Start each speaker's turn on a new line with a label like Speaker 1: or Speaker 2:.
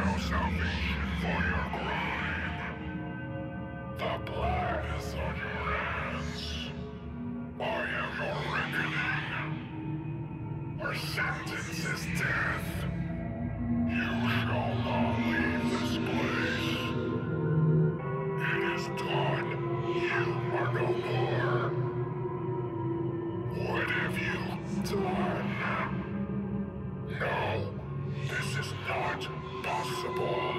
Speaker 1: no salvation for your crime. The blood is on your hands. I am your reckoning. Our sentence is death. You shall not leave this place. It is done. You are no more. What have you done? No, this is not possible.